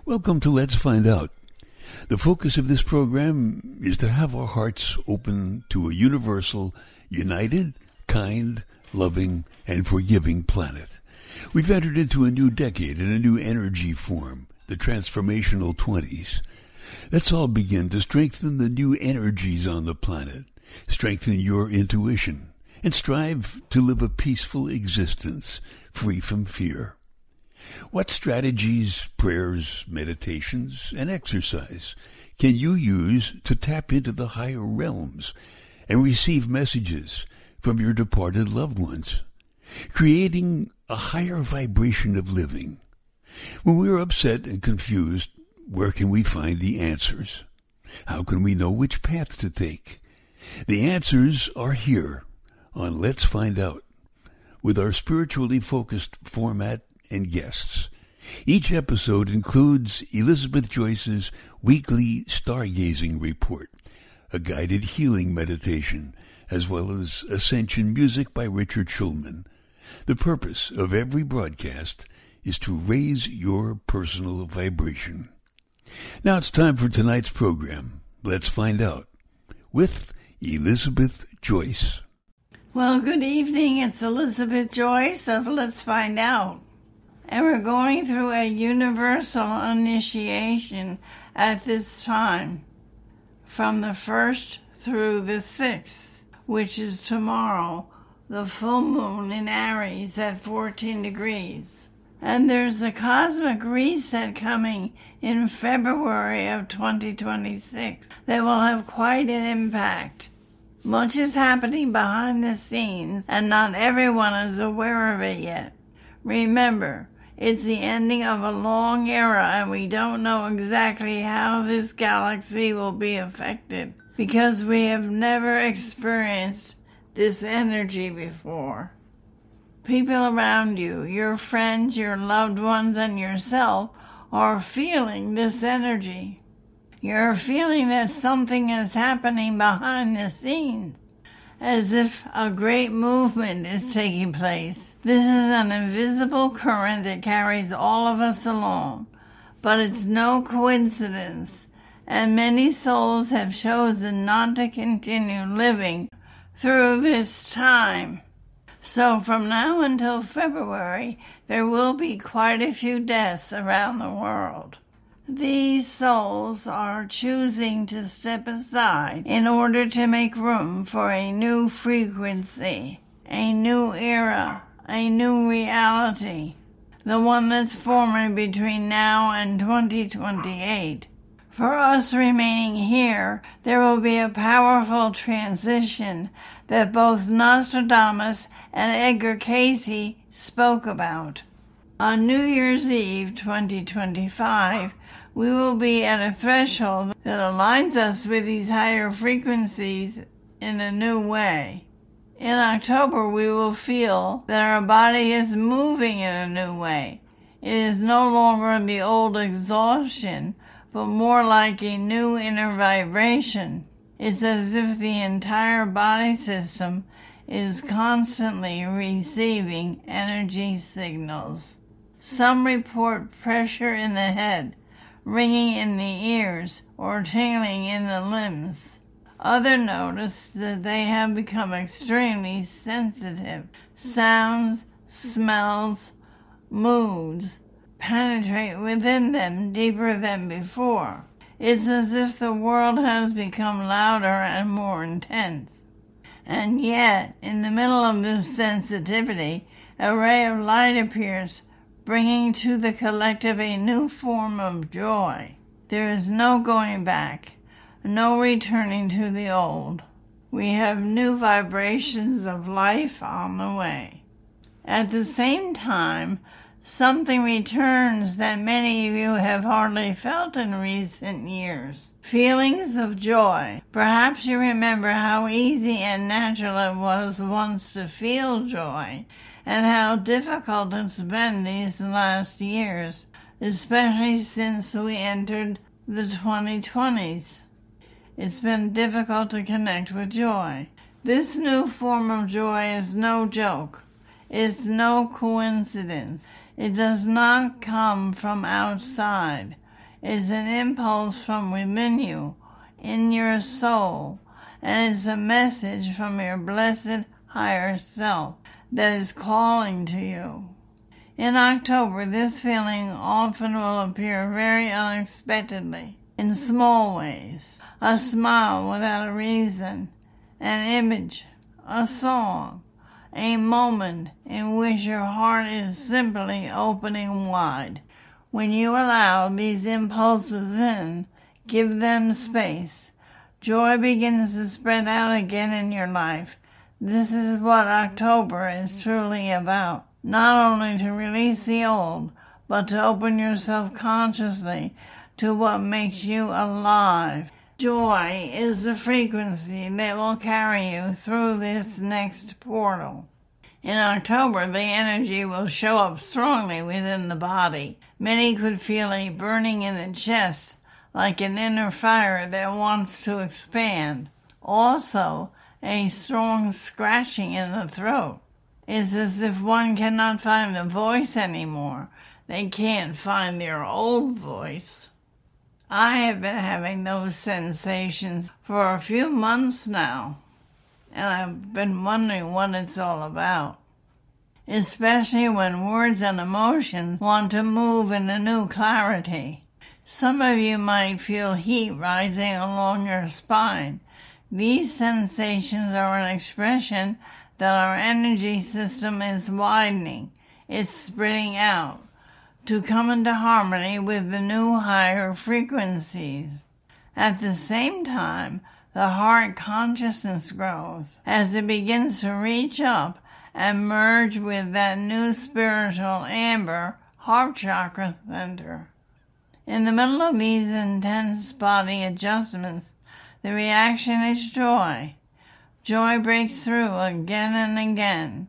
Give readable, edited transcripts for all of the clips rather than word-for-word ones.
Welcome to Let's Find Out. The focus of this program is to have our hearts open to a universal, united, kind, loving, and forgiving planet. We've entered into a new decade and a new energy form, the transformational 20s. Let's all begin to strengthen the new energies on the planet, strengthen your intuition, and strive to live a peaceful existence, free from fear. What strategies, prayers, meditations, and exercise can you use to tap into the higher realms and receive messages from your departed loved ones, creating a higher vibration of living? When we are upset and confused, where can we find the answers? How can we know which path to take? The answers are here on Let's Find Out, with our spiritually focused format and guests. Each episode includes Elizabeth Joyce's weekly stargazing report, a guided healing meditation, as well as ascension music by Richard Schulman. The purpose of every broadcast is to raise your personal vibration. Now it's time for tonight's program. Let's Find Out with Elizabeth Joyce. Well, good evening. It's Elizabeth Joyce of Let's Find Out. And we're going through a universal initiation at this time, from the 1st through the 6th, which is tomorrow, the full moon in Aries at 14 degrees. And there's a cosmic reset coming in February of 2026 that will have quite an impact. Much is happening behind the scenes, and not everyone is aware of it yet. Remember, it's the ending of a long era, and we don't know exactly how this galaxy will be affected, because we have never experienced this energy before. People around you, your friends, your loved ones, and yourself are feeling this energy. You're feeling that something is happening behind the scenes, as if a great movement is taking place. This is an invisible current that carries all of us along, but it's no coincidence, and many souls have chosen not to continue living through this time. So from now until February, there will be quite a few deaths around the world. These souls are choosing to step aside in order to make room for a new frequency, a new era, a new reality, the one that's forming between now and 2028. For us remaining here, there will be a powerful transition that both Nostradamus and Edgar Cayce spoke about. On New Year's Eve 2025, we will be at a threshold that aligns us with these higher frequencies in a new way. In October, we will feel that our body is moving in a new way. It is no longer the old exhaustion, but more like a new inner vibration. It's as if the entire body system is constantly receiving energy signals. Some report pressure in the head, ringing in the ears, or tingling in the limbs. Others notice that they have become extremely sensitive. Sounds, smells, moods penetrate within them deeper than before. It's as if the world has become louder and more intense. And yet, in the middle of this sensitivity, a ray of light appears, bringing to the collective a new form of joy. There is no going back, no returning to the old. We have new vibrations of life on the way. At the same time, something returns that many of you have hardly felt in recent years. Feelings of joy. Perhaps you remember how easy and natural it was once to feel joy, and how difficult it's been these last years, especially since we entered the 2020s. It's been difficult to connect with joy. This new form of joy is no joke. It's no coincidence. It does not come from outside. is an impulse from within you, in your soul, and it's a message from your blessed higher self that is calling to you. In October, this feeling often will appear very unexpectedly, in small ways. A smile without a reason, an image, a song, a moment in which your heart is simply opening wide. When you allow these impulses in, give them space, joy begins to spread out again in your life. This is what October is truly about. Not only to release the old, but to open yourself consciously to what makes you alive. Joy is the frequency that will carry you through this next portal. In October, the energy will show up strongly within the body. Many could feel a burning in the chest, like an inner fire that wants to expand. Also, a strong scratching in the throat. It's as if one cannot find the voice anymore. They can't find their old voice. I have been having those sensations for a few months now, and I've been wondering what it's all about, especially when words and emotions want to move in a new clarity. Some of you might feel heat rising along your spine. These sensations are an expression that our energy system is widening. It's spreading out to come into harmony with the new higher frequencies. At the same time, the heart consciousness grows as it begins to reach up and merge with that new spiritual amber heart chakra center. In the middle of these intense body adjustments, the reaction is joy. Joy breaks through again and again.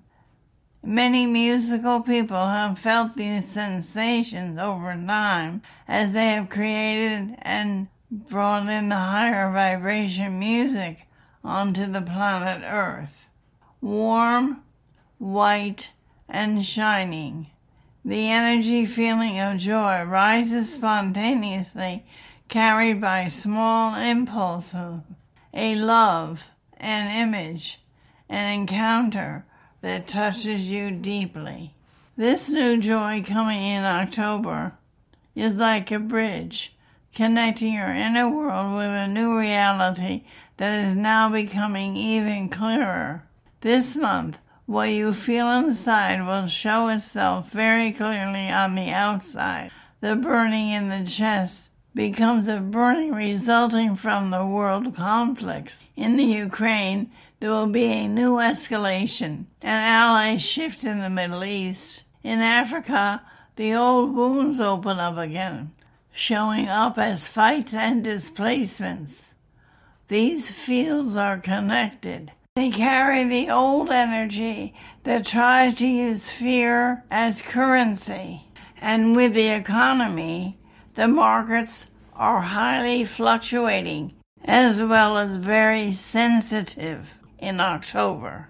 Many musical people have felt these sensations over time as they have created and brought in the higher vibration music onto the planet Earth. Warm, white, and shining. The energy feeling of joy rises spontaneously, carried by small impulses, a love, an image, an encounter that touches you deeply. This new joy coming in October is like a bridge connecting your inner world with a new reality that is now becoming even clearer. This month, what you feel inside will show itself very clearly on the outside. The burning in the chest becomes a burning resulting from the world conflicts. In the Ukraine, there will be a new escalation, an ally shift in the Middle East. In Africa, the old wounds open up again, showing up as fights and displacements. These fields are connected. They carry the old energy that tries to use fear as currency. And with the economy, the markets are highly fluctuating as well as very sensitive in October.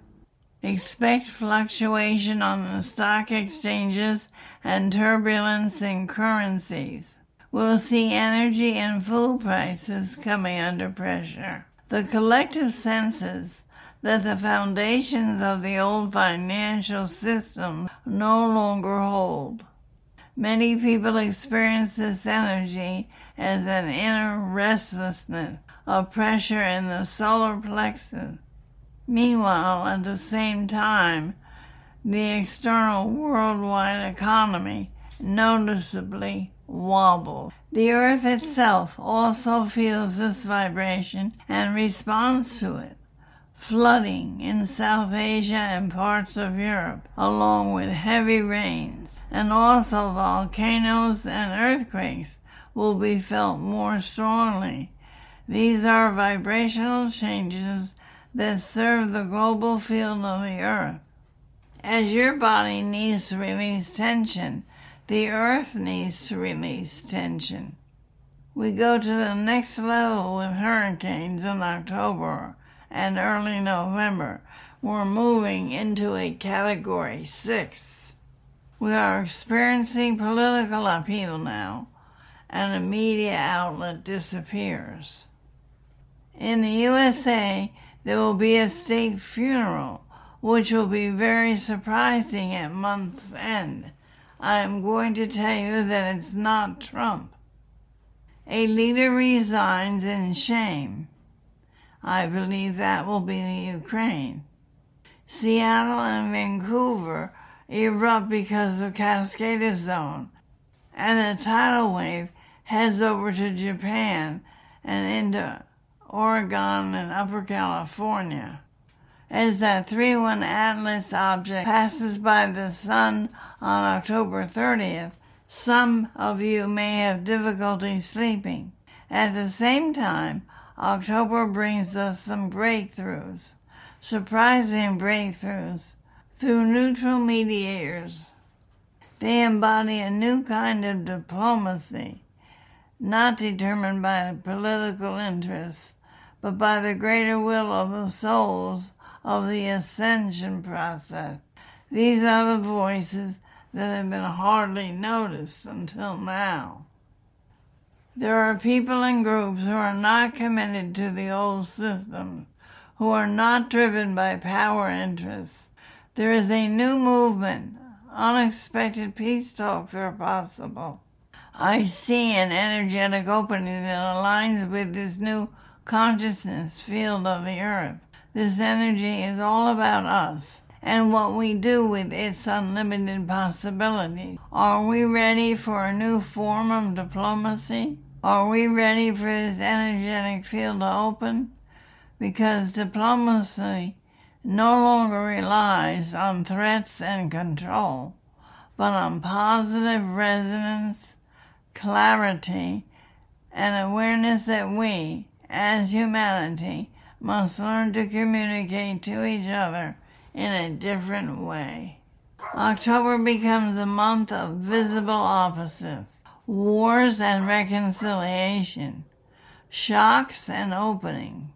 Expect fluctuation on the stock exchanges and turbulence in currencies. We'll see energy and food prices coming under pressure. The collective senses that the foundations of the old financial system no longer hold. Many people experience this energy as an inner restlessness, a pressure in the solar plexus. Meanwhile, at the same time, the external worldwide economy noticeably wobbles. The earth itself also feels this vibration and responds to it. Flooding in South Asia and parts of Europe, along with heavy rains, and also volcanoes and earthquakes will be felt more strongly. These are vibrational changes that serve the global field of the earth. As your body needs to release tension, the earth needs to release tension. We go to the next level with hurricanes in October and early November. We're moving into a Category 6. We are experiencing political upheaval now, and a media outlet disappears. In the USA, there will be a state funeral, which will be very surprising at month's end. I am going to tell you that it's not Trump. A leader resigns in shame. I believe that will be the Ukraine. Seattle and Vancouver erupt because of Cascade Zone, and the tidal wave heads over to Japan and into Oregon and Upper California. As that 3-1 Atlas object passes by the sun on October 30th, some of you may have difficulty sleeping. At the same time, October brings us some breakthroughs, surprising breakthroughs, through neutral mediators. They embody a new kind of diplomacy, not determined by political interests, but by the greater will of the souls of the ascension process. These are the voices that have been hardly noticed until now. There are people and groups who are not committed to the old systems, who are not driven by power interests. There is a new movement. Unexpected peace talks are possible. I see an energetic opening that aligns with this new consciousness field of the earth. This energy is all about us and what we do with its unlimited possibilities. Are we ready for a new form of diplomacy? Are we ready for this energetic field to open? Because diplomacy no longer relies on threats and control, but on positive resonance, clarity, and awareness that we, as humanity, must learn to communicate to each other in a different way. October becomes a month of visible opposites, wars and reconciliation, shocks and opening,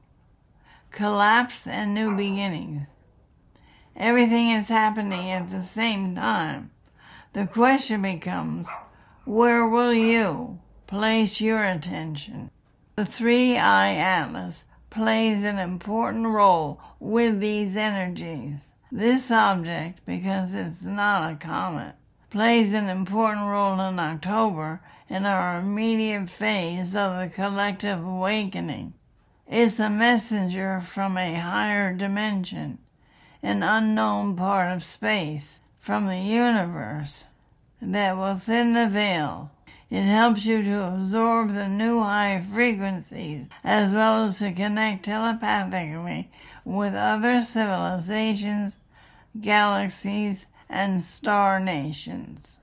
collapse and new beginnings. Everything is happening at the same time. The question becomes, where will you place your attention? The 3-eye Atlas plays an important role with these energies. This object, because it's not a comet, plays an important role in October in our immediate phase of the collective awakening. It's a messenger from a higher dimension, an unknown part of space, from the universe, that will thin the veil. It helps you to absorb the new high frequencies, as well as to connect telepathically with other civilizations, galaxies, and star nations.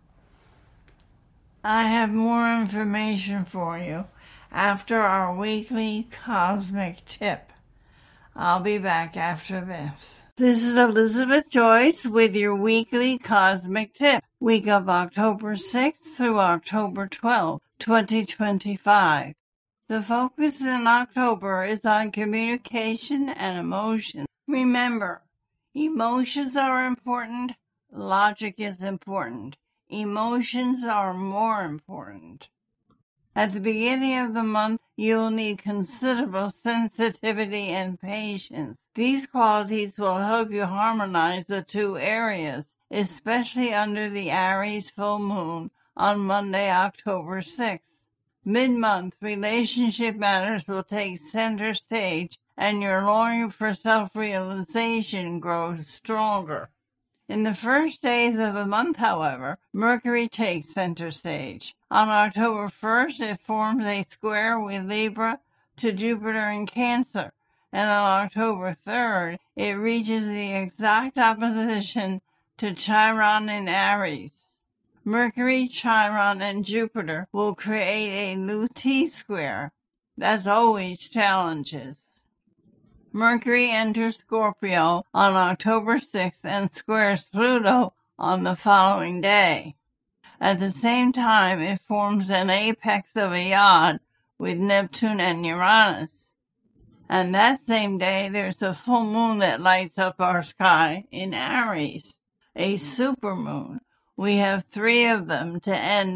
I have more information for you after our weekly cosmic tip. I'll be back after this. This is Elizabeth Joyce with your weekly cosmic tip, week of October 6th through October 12th, 2025. The focus in October is on communication and emotion. Remember, emotions are important, logic is important. Emotions are more important. At the beginning of the month, you'll need considerable sensitivity and patience. These qualities will help you harmonize the two areas, especially under the Aries full moon on Monday, October 6th. Mid-month, relationship matters will take center stage, and your longing for self-realization grows stronger. In the first days of the month, however, Mercury takes center stage. On October 1st, it forms a square with Libra to Jupiter in Cancer, and on October 3rd, it reaches the exact opposition to Chiron in Aries. Mercury, Chiron, and Jupiter will create a new T-square. That's always challenges. Mercury enters Scorpio on October 6th and squares Pluto on the following day. At the same time, it forms an apex of a yod with Neptune and Uranus. And that same day, there's a full moon that lights up our sky in Aries, a supermoon, We have 3 of them to end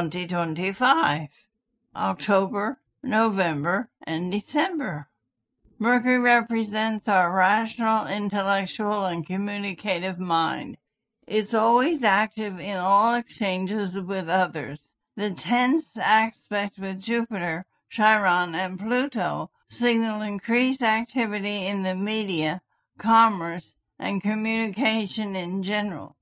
2025: October, November, and December. Mercury represents our rational, intellectual, and communicative mind. It's always active in all exchanges with others. The tense aspect with Jupiter, Chiron, and Pluto signal increased activity in the media, commerce, and communication in general.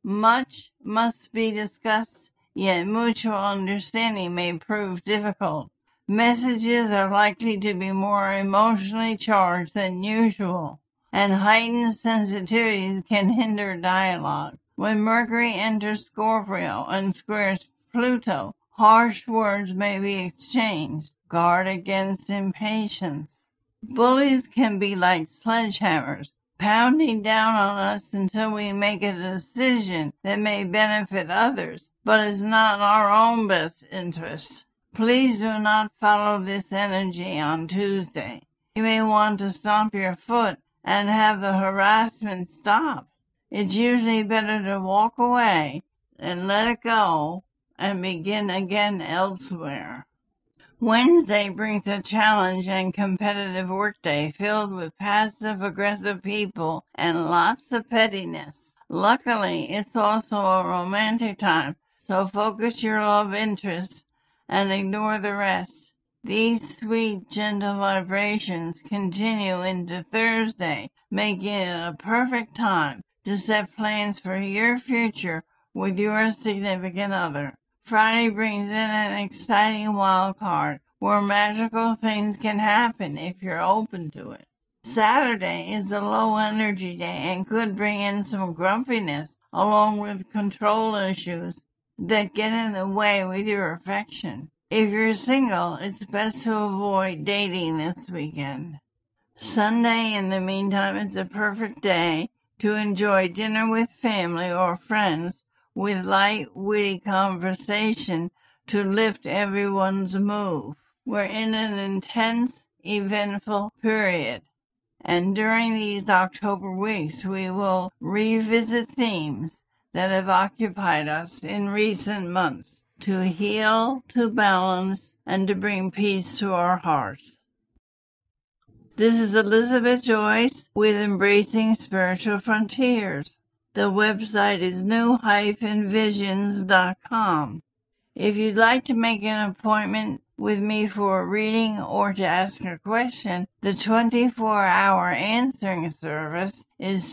Much must be discussed, yet mutual understanding may prove difficult. Messages are likely to be more emotionally charged than usual, and heightened sensitivities can hinder dialogue. When Mercury enters Scorpio and squares Pluto, harsh words may be exchanged. Guard against impatience. Bullies can be like sledgehammers, pounding down on us until we make a decision that may benefit others, but is not in our own best interest. Please do not follow this energy on Tuesday. You may want to stomp your foot and have the harassment stop. It's usually better to walk away and let it go and begin again elsewhere. Wednesday brings a challenge and competitive workday filled with passive-aggressive people and lots of pettiness. Luckily, it's also a romantic time, so focus your love interests and ignore the rest. These sweet, gentle vibrations continue into Thursday, making it a perfect time to set plans for your future with your significant other. Friday brings in an exciting wild card where magical things can happen if you're open to it. Saturday is a low energy day and could bring in some grumpiness along with control issues that get in the way with your affection. If you're single, it's best to avoid dating this weekend. Sunday, in the meantime, is a perfect day to enjoy dinner with family or friends with light, witty conversation to lift everyone's mood. We're in an intense, eventful period, and during these October weeks we will revisit themes that have occupied us in recent months to heal, to balance, and to bring peace to our hearts. This is Elizabeth Joyce with Embracing Spiritual Frontiers. The website is new-visions.com. If you'd like to make an appointment with me for a reading or to ask a question, the 24-hour answering service is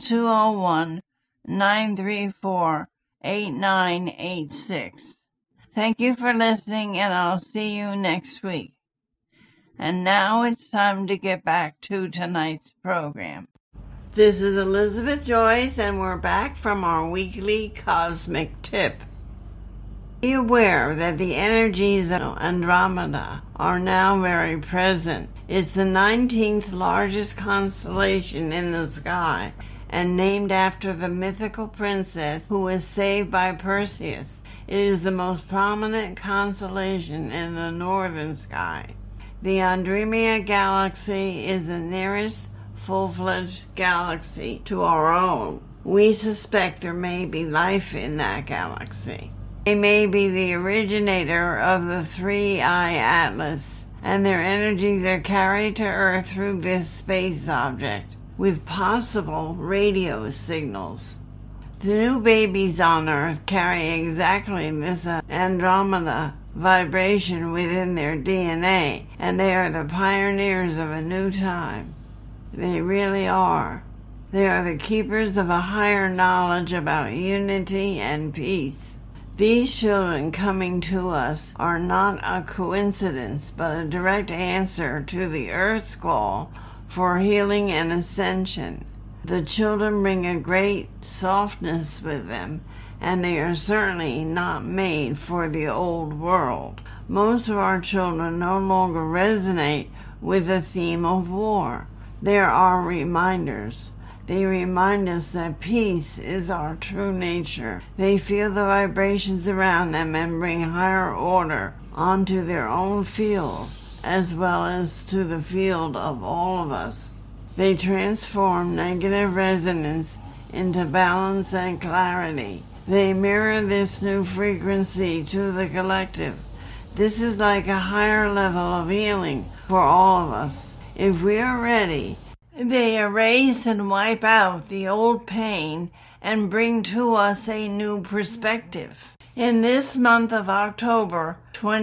201-934-8986. Thank you for listening, and I'll see you next week. And now it's time to get back to tonight's program. This is Elizabeth Joyce, and we're back from our weekly cosmic tip. Be aware that the energies of Andromeda are now very present. It's the 19th largest constellation in the sky, and named after the mythical princess who was saved by Perseus. It is the most prominent constellation in the northern sky. The Andromeda Galaxy is the nearest full-fledged galaxy to our own. We suspect there may be life in that galaxy. They may be the originator of the 3-eye atlas, and their energies are carried to Earth through this space object, with possible radio signals. The new babies on Earth carry exactly this Andromeda vibration within their DNA, and they are the pioneers of a new time. They really are. They are the keepers of a higher knowledge about unity and peace. These children coming to us are not a coincidence, but a direct answer to the Earth's call for healing and ascension. The children bring a great softness with them, and they are certainly not made for the old world. Most of our children no longer resonate with the theme of war. There are reminders. They remind us that peace is our true nature. They feel the vibrations around them and bring higher order onto their own field, as well as to the field of all of us. They transform negative resonance into balance and clarity. They mirror this new frequency to the collective. This is like a higher level of healing for all of us. If we are ready, they erase and wipe out the old pain and bring to us a new perspective. In this month of October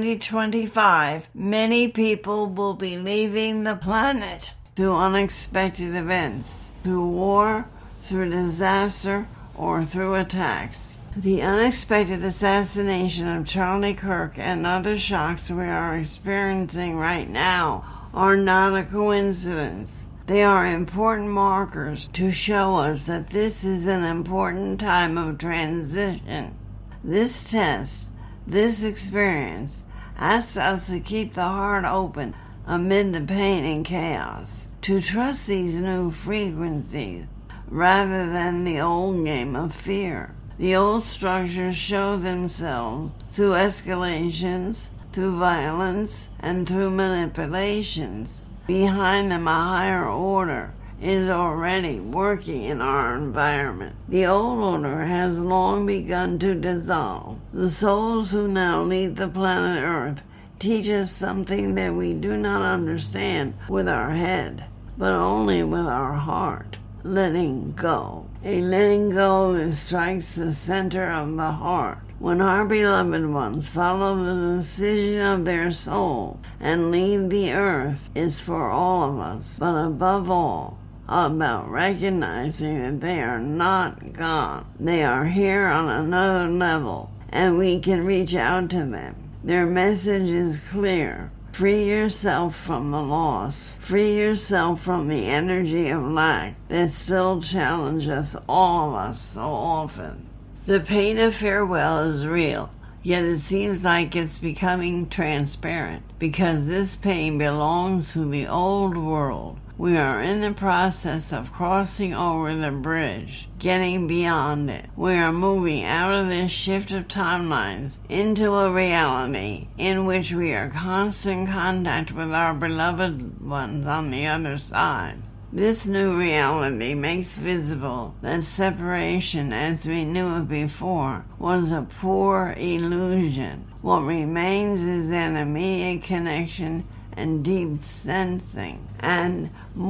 2025, many people will be leaving the planet through unexpected events, through war, through disaster, or through attacks. The unexpected assassination of Charlie Kirk and other shocks we are experiencing right now are not a coincidence. They are important markers to show us that this is an important time of transition. This test, this experience, asks us to keep the heart open amid the pain and chaos, to trust these new frequencies rather than the old game of fear. The old structures show themselves through escalations, through violence, and through manipulations. Behind them, a higher order is already working in our environment. The old order has long begun to dissolve. The souls who now lead the planet Earth teach us something that we do not understand with our head, but only with our heart. Letting go. A letting go that strikes the center of the heart. When our beloved ones follow the decision of their soul and leave the earth, it's for all of us, but above all, about recognizing that they are not gone. They are here on another level, and we can reach out to them. Their message is clear. Free yourself from the loss. Free yourself from the energy of lack that still challenges all of us so often. The pain of farewell is real, yet it seems like it's becoming transparent because this pain belongs to the old world. We are in the process of crossing over the bridge, getting beyond it. We are moving out of this shift of timelines into a reality in which we are in constant contact with our beloved ones on the other side. This new reality makes visible that separation as we knew it before was a poor illusion. What remains is an immediate connection and deep sensing, and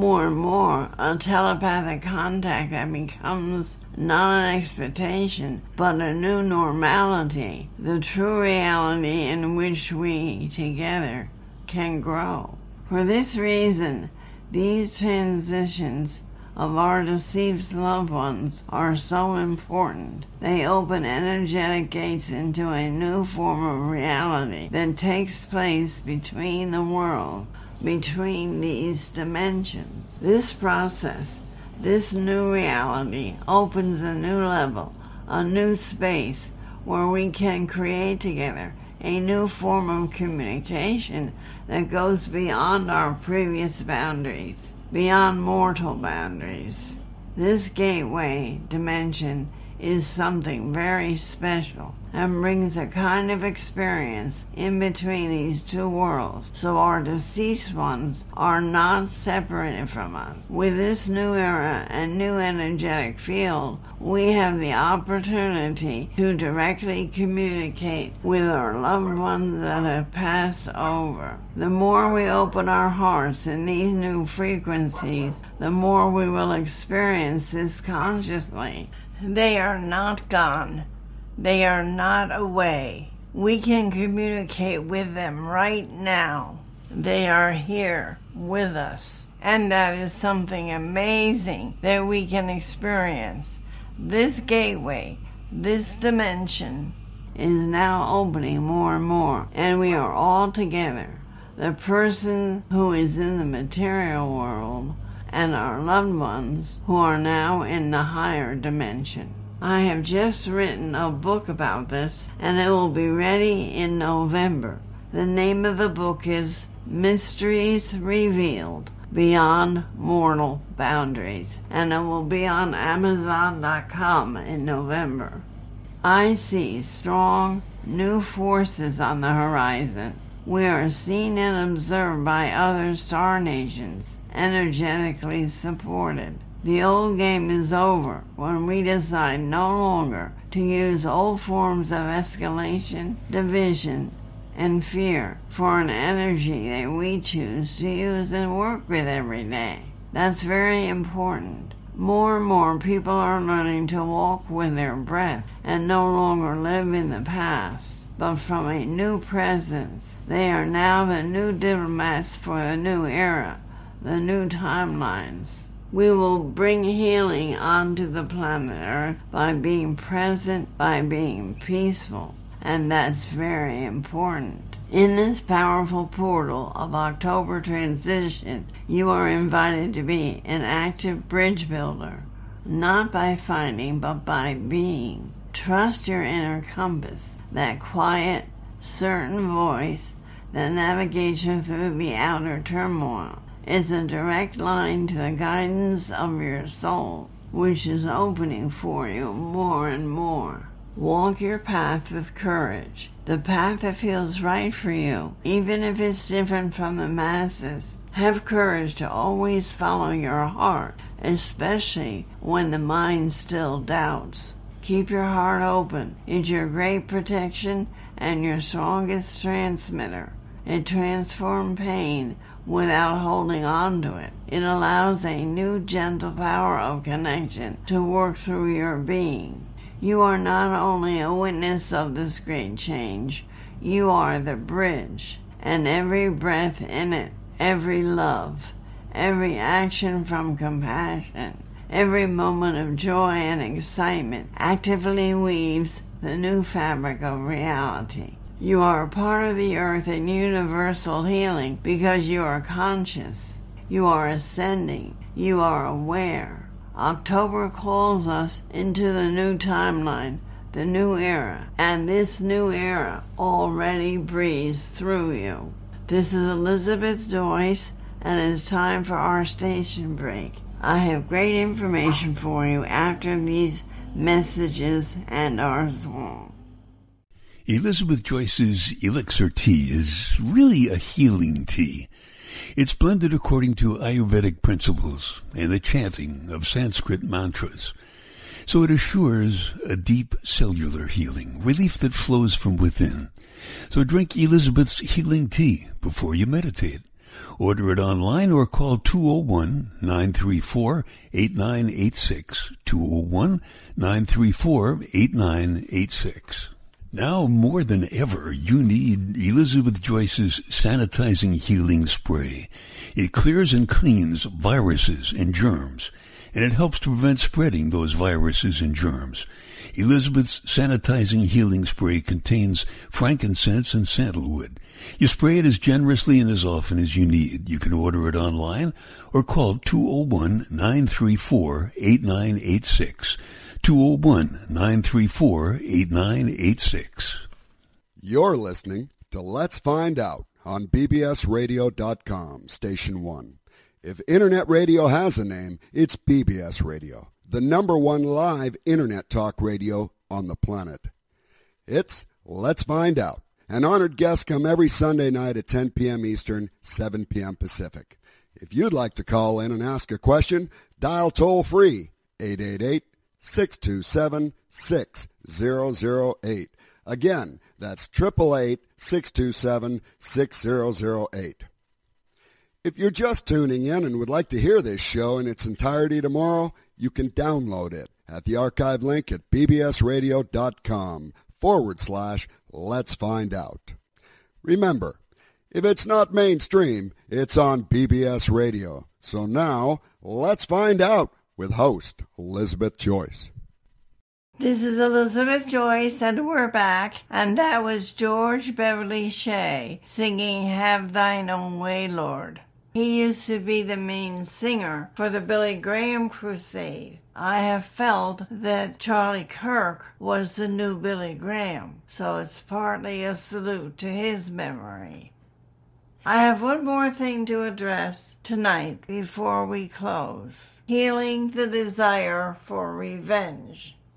more, a telepathic contact that becomes not an expectation, but a new normality, the true reality in which we together can grow. For this reason, these transitions of our deceased loved ones are so important. They open energetic gates into a new form of reality that takes place between the world, between these dimensions. This process, this new reality, opens a new level, a new space where we can create together a new form of communication that goes beyond our previous boundaries, beyond mortal boundaries. This gateway dimension is something very special and brings a kind of experience in between these two worlds, so our deceased ones are not separated from us. With this new era and new energetic field, we have the opportunity to directly communicate with our loved ones that have passed over. The more we open our hearts in these new frequencies, the more we will experience this consciously. They are not gone. They are not away. We can communicate with them right now. They are here with us. And that is something amazing that we can experience. This gateway, this dimension, is now opening more and more. And we are all together. The person who is in the material world and our loved ones who are now in the higher dimension. I have just written a book about this, and it will be ready in November. The name of the book is Mysteries Revealed Beyond Mortal Boundaries, and it will be on Amazon.com in November. I see strong new forces on the horizon. We are seen and observed by other star nations, energetically supported. The old game is over when we decide no longer to use old forms of escalation, division, and fear for an energy that we choose to use and work with every day. That's very important. More and more people are learning to walk with their breath and no longer live in the past, but from a new presence. They are now the new diplomats for the new era, the new timelines. We will bring healing onto the planet Earth by being present, by being peaceful, and that's very important. In this powerful portal of October transition, you are invited to be an active bridge builder, not by finding, but by being. Trust your inner compass, that quiet, certain voice that navigates you through the outer turmoil. Is a direct line to the guidance of your soul, which is opening for you more and more. Walk your path with courage, the path that feels right for you, even if it's different from the masses. Have courage to always follow your heart, especially when the mind still doubts. Keep your heart open. It's your great protection and your strongest transmitter. It transforms pain without holding on to it. It allows a new gentle power of connection to work through your being. You are not only a witness of this great change, you are the bridge, and every breath in it, every love, every action from compassion, every moment of joy and excitement actively weaves the new fabric of reality. You are a part of the earth and universal healing because you are conscious. You are ascending. You are aware. October calls us into the new timeline, the new era, and this new era already breathes through you. This is Elizabeth Joyce, and it's time for our station break. I have great information for you after these messages and our song. Elizabeth Joyce's Elixir Tea is really a healing tea. It's blended according to Ayurvedic principles and the chanting of Sanskrit mantras. So it assures a deep cellular healing, relief that flows from within. So drink Elizabeth's healing tea before you meditate. Order it online or call 201-934-8986, 201-934-8986. Now more than ever, you need Elizabeth Joyce's Sanitizing Healing Spray. It clears and cleans viruses and germs, and it helps to prevent spreading those viruses and germs. Elizabeth's Sanitizing Healing Spray contains frankincense and sandalwood. You spray it as generously and as often as you need. You can order it online or call 201-934-8986. 201-934-8986. You're listening to Let's Find Out on bbsradio.com, Station 1. If Internet radio has a name, it's BBS Radio, the #1 live Internet talk radio on the planet. It's Let's Find Out. An honored guest come every Sunday night at 10 p.m. Eastern, 7 p.m. Pacific. If you'd like to call in and ask a question, dial toll-free, 888-627-6008. Again, that's 888-627-6008. If you're just tuning in and would like to hear this show in its entirety tomorrow, you can download it at the archive link at bbsradio.com/Let's Find Out. Remember, if it's not mainstream, it's on BBS Radio. So now, let's find out with host Elizabeth Joyce. This is Elizabeth Joyce, and we're back, and that was George Beverly Shea singing Have Thine Own Way, Lord. He used to be the main singer for the Billy Graham Crusade. I have felt that Charlie Kirk was the new Billy Graham, so it's partly a salute to his memory. I have one more thing to address tonight before we close. Healing the desire for revenge.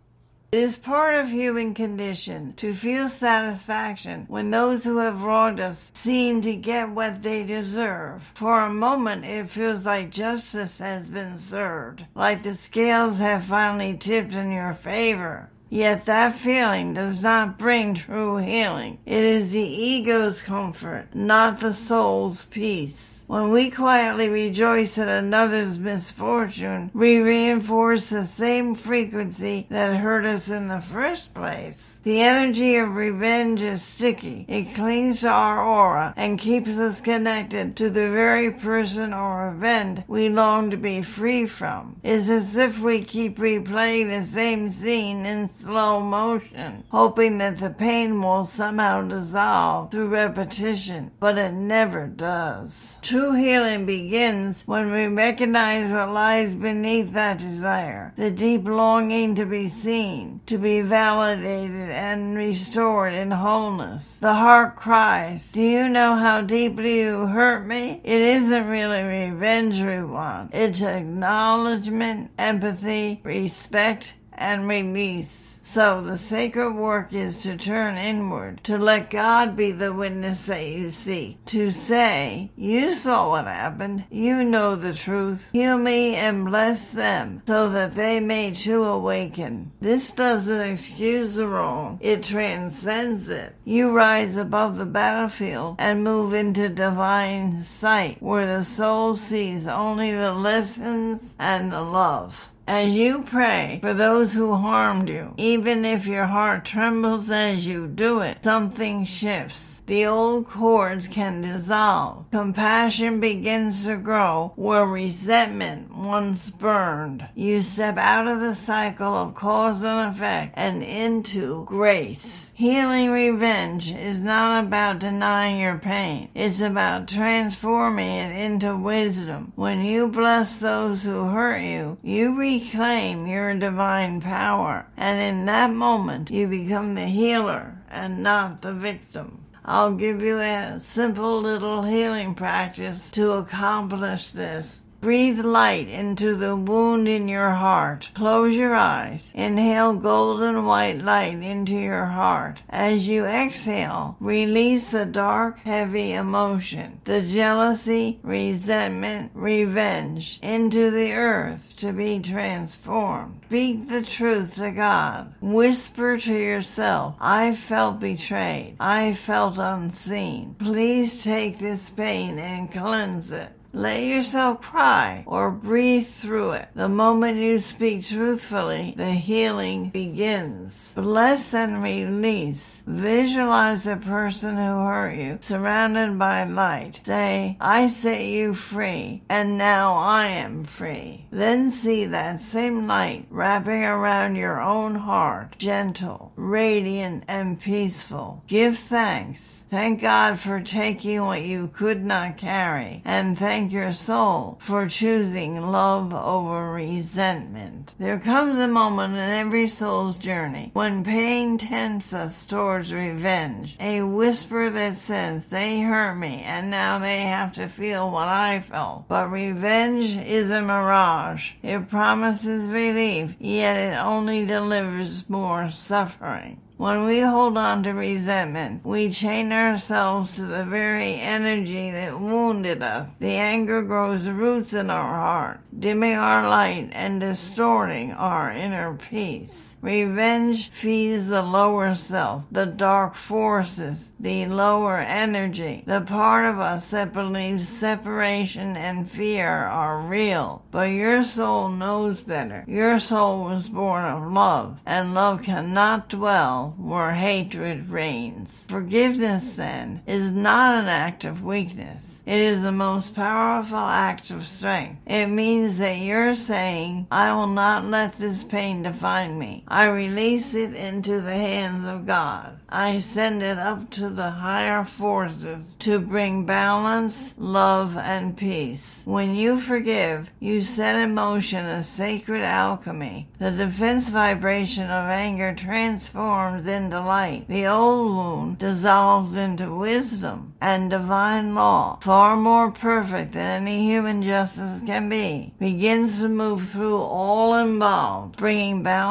It is part of human condition to feel satisfaction when those who have wronged us seem to get what they deserve. For a moment it feels like justice has been served, like the scales have finally tipped in your favor. Yet that feeling does not bring true healing. It is the ego's comfort, not the soul's peace. When we quietly rejoice at another's misfortune, we reinforce the same frequency that hurt us in the first place. The energy of revenge is sticky. It clings to our aura and keeps us connected to the very person or event we long to be free from. It's as if we keep replaying the same scene in slow motion, hoping that the pain will somehow dissolve through repetition, but it never does. True healing begins when we recognize what lies beneath that desire, the deep longing to be seen, to be validated and restored in wholeness. The heart cries, "Do you know how deeply you hurt me?" It isn't really revenge we want. It's acknowledgement, empathy, respect, and release. So the sacred work is to turn inward, to let God be the witness that you seek, to say, "You saw what happened, you know the truth, heal me and bless them, so that they may too awaken." This doesn't excuse the wrong, it transcends it. You rise above the battlefield and move into divine sight, where the soul sees only the lessons and the love. As you pray for those who harmed you, even if your heart trembles as you do it, something shifts. The old cords can dissolve. Compassion begins to grow where resentment once burned. You step out of the cycle of cause and effect and into grace. Healing revenge is not about denying your pain. It's about transforming it into wisdom. When you bless those who hurt you, you reclaim your divine power. And in that moment, you become the healer and not the victim. I'll give you a simple little healing practice to accomplish this. Breathe light into the wound in your heart. Close your eyes. Inhale golden white light into your heart. As you exhale, release the dark, heavy emotion, the jealousy, resentment, revenge, into the earth to be transformed. Speak the truth to God. Whisper to yourself, "I felt betrayed. I felt unseen. Please take this pain and cleanse it." Let yourself cry or breathe through it. The moment you speak truthfully, the healing begins. Bless and release. Visualize the person who hurt you, surrounded by light. Say, "I set you free, and now I am free." Then see that same light wrapping around your own heart, gentle, radiant, and peaceful. Give thanks. Thank God for taking what you could not carry, and thank your soul for choosing love over resentment. There comes a moment in every soul's journey when pain tempts us towards revenge, a whisper that says, "They hurt me, and now they have to feel what I felt." But revenge is a mirage. It promises relief, yet it only delivers more suffering. When we hold on to resentment, we chain ourselves to the very energy that wounded us. The anger grows roots in our heart, dimming our light and distorting our inner peace. Revenge feeds the lower self, the dark forces, the lower energy, the part of us that believes separation and fear are real. But your soul knows better. Your soul was born of love, and love cannot dwell where hatred reigns. Forgiveness, then, is not an act of weakness. It is the most powerful act of strength. It means that you're saying, "I will not let this pain define me. I release it into the hands of God. I send it up to the higher forces to bring balance, love, and peace." When you forgive, you set in motion a sacred alchemy. The defense vibration of anger transforms into light. The old wound dissolves into wisdom and divine law, far more perfect than any human justice can be, begins to move through all involved, bringing balance and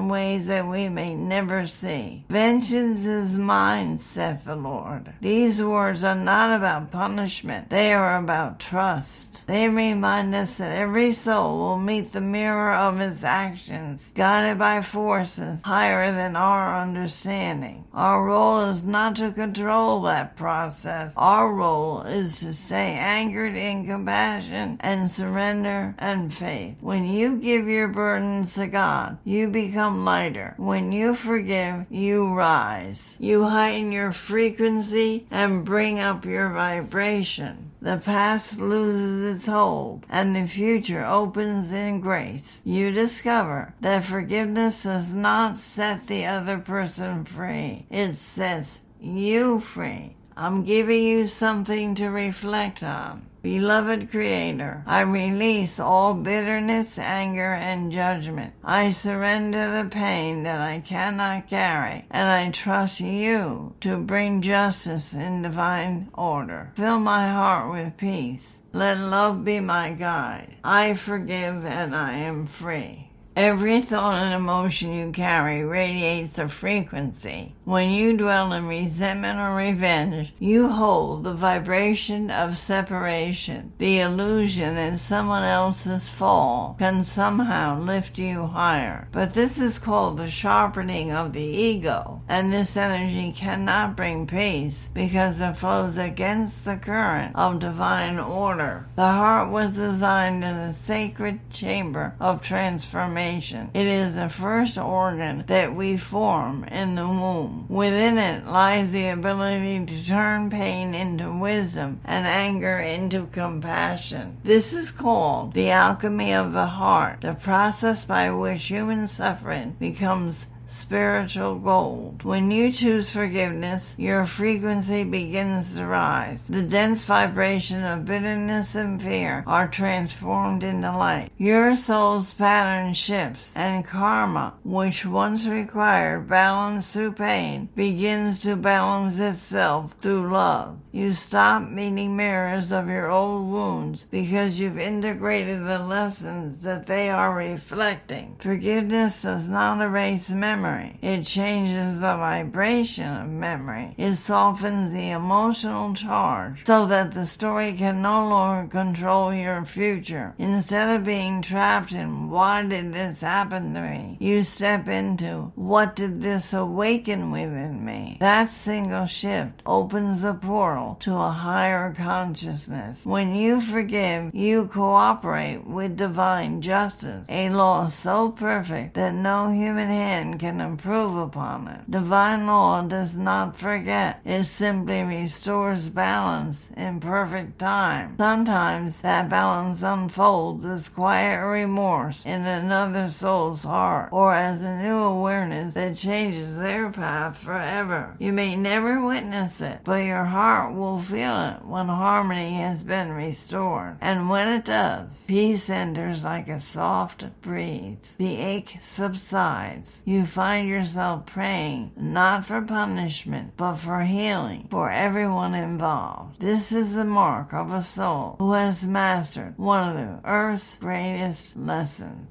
in ways that we may never see. Vengeance is mine, saith the Lord. These words are not about punishment. They are about trust. They remind us that every soul will meet the mirror of its actions, guided by forces higher than our understanding. Our role is not to control that process. Our role is to stay anchored in compassion and surrender and faith. When you give your burdens to God, you become lighter. When you forgive, you rise. You heighten your frequency and bring up your vibration. The past loses its hold, and the future opens in grace. You discover that forgiveness does not set the other person free. It sets you free. I'm giving you something to reflect on. Beloved Creator, I release all bitterness, anger, and judgment. I surrender the pain that I cannot carry, and I trust you to bring justice in divine order. Fill my heart with peace. Let love be my guide. I forgive and I am free. Every thought and emotion you carry radiates a frequency. When you dwell in resentment or revenge, you hold the vibration of separation. The illusion that someone else's fall can somehow lift you higher. But this is called the sharpening of the ego, and this energy cannot bring peace because it flows against the current of divine order. The heart was designed as a sacred chamber of transformation. It is the first organ that we form in the womb. Within it lies the ability to turn pain into wisdom and anger into compassion. This is called the alchemy of the heart, the process by which human suffering becomes spiritual gold. When you choose forgiveness, your frequency begins to rise. The dense vibration of bitterness and fear are transformed into light. Your soul's pattern shifts, and karma, which once required balance through pain, begins to balance itself through love. You stop meeting mirrors of your old wounds because you've integrated the lessons that they are reflecting. Forgiveness does not erase memory. It changes the vibration of memory. It softens the emotional charge so that the story can no longer control your future. Instead of being trapped in why did this happen to me, you step into what did this awaken within me. That single shift opens the portal to a higher consciousness. When you forgive, you cooperate with divine justice, a law so perfect that no human hand can improve upon it. Divine law does not forget. It simply restores balance in perfect time. Sometimes that balance unfolds as quiet remorse in another soul's heart, or as a new awareness that changes their path forever. You may never witness it, but your heart will feel it when harmony has been restored. And when it does, peace enters like a soft breeze. The ache subsides. You find yourself praying not for punishment, but for healing for everyone involved. This is the mark of a soul who has mastered one of the earth's greatest lessons.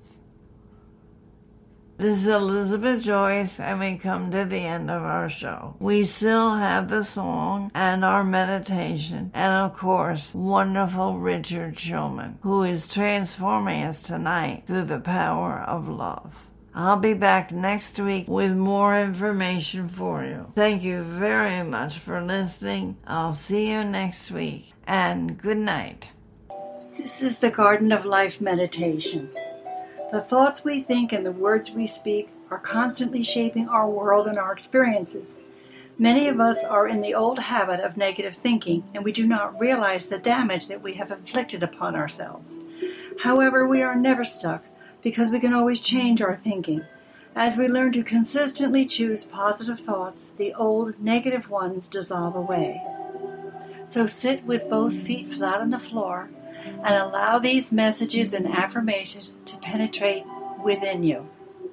This is Elizabeth Joyce, and we come to the end of our show. We still have the song and our meditation, and of course, wonderful Richard Shulman, who is transforming us tonight through the power of love. I'll be back next week with more information for you. Thank you very much for listening. I'll see you next week, and good night. This is the Garden of Life meditation. The thoughts we think and the words we speak are constantly shaping our world and our experiences. Many of us are in the old habit of negative thinking, and we do not realize the damage that we have inflicted upon ourselves. However, we are never stuck, because we can always change our thinking. As we learn to consistently choose positive thoughts, the old negative ones dissolve away. So sit with both feet flat on the floor and allow these messages and affirmations to penetrate within you.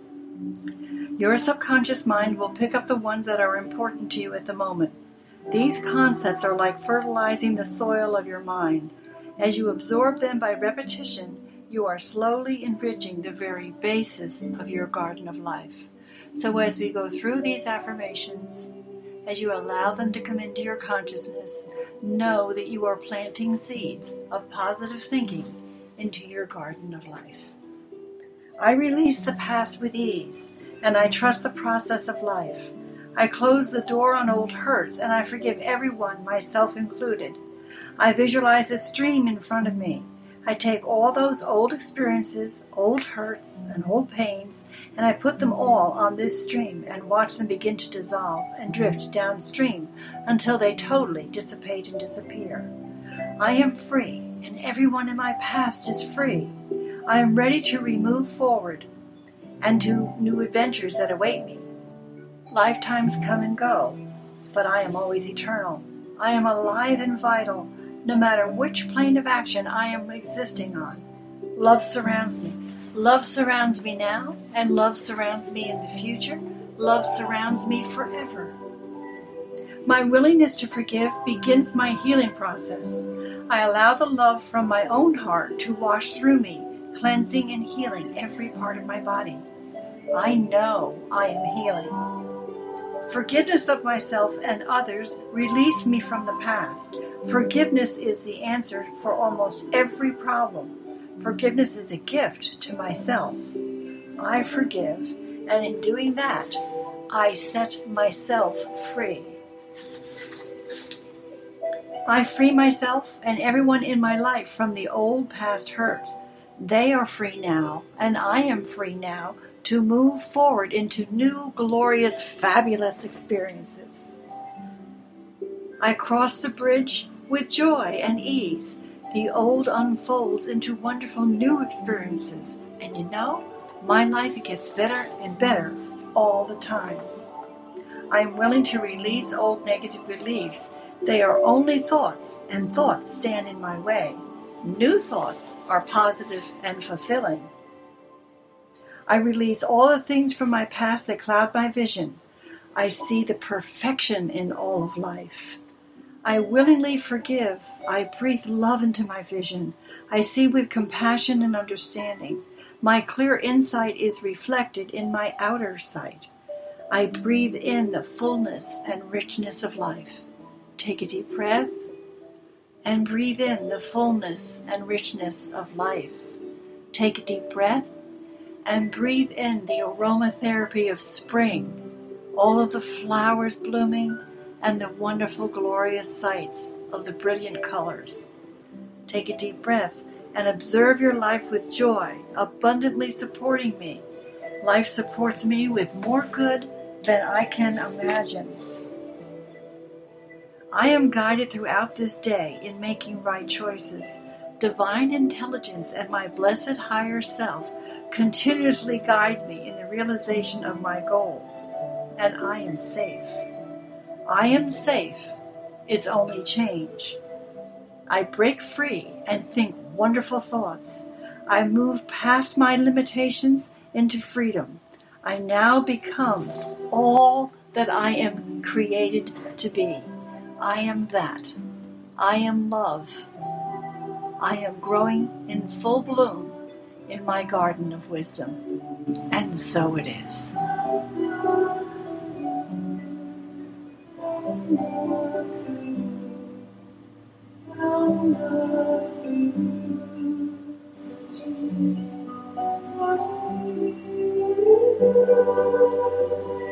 Your subconscious mind will pick up the ones that are important to you at the moment. These concepts are like fertilizing the soil of your mind. As you absorb them by repetition, You are slowly enriching the very basis of your garden of life. So as we go through these affirmations, as you allow them to come into your consciousness, know that you are planting seeds of positive thinking into your garden of life. I release the past with ease, and I trust the process of life. I close the door on old hurts, and I forgive everyone, myself included. I visualize a stream in front of me. I take all those old experiences, old hurts, and old pains, and I put them all on this stream and watch them begin to dissolve and drift downstream until they totally dissipate and disappear. I am free, and everyone in my past is free. I am ready to move forward and to new adventures that await me. Lifetimes come and go, but I am always eternal. I am alive and vital, no matter which plane of action I am existing on. Love surrounds me. Love surrounds me now, and love surrounds me in the future. Love surrounds me forever. My willingness to forgive begins my healing process. I allow the love from my own heart to wash through me, cleansing and healing every part of my body. I know I am healing. Forgiveness of myself and others release me from the past. Forgiveness is the answer for almost every problem. Forgiveness is a gift to myself. I forgive, and in doing that, I set myself free. I free myself and everyone in my life from the old past hurts. They are free now, and I am free now to move forward into new, glorious, fabulous experiences. I cross the bridge with joy and ease. The old unfolds into wonderful new experiences. And you know, my life gets better and better all the time. I am willing to release old negative beliefs. They are only thoughts, and thoughts stand in my way. New thoughts are positive and fulfilling. I release all the things from my past that cloud my vision. I see the perfection in all of life. I willingly forgive. I breathe love into my vision. I see with compassion and understanding. My clear insight is reflected in my outer sight. I breathe in the fullness and richness of life. Take a deep breath and breathe in the fullness and richness of life. Take a deep breath and breathe in the aromatherapy of spring, all of the flowers blooming, and the wonderful, glorious sights of the brilliant colors. Take a deep breath and observe your life with joy, abundantly supporting me. Life supports me with more good than I can imagine. I am guided throughout this day in making right choices. Divine intelligence and my blessed higher self continuously guide me in the realization of my goals, and I am safe. I am safe. It's only change. I break free and think wonderful thoughts. I move past my limitations into freedom. I now become all that I am created to be. I am that. I am love. I am growing in full bloom in my garden of wisdom. And so it is. Yes.